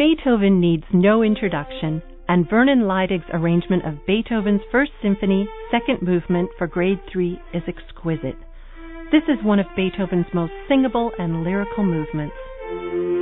Beethoven needs no introduction, and Vernon Leidig's arrangement of Beethoven's First Symphony, second movement for Grade 3 is exquisite. This is one of Beethoven's most singable and lyrical movements.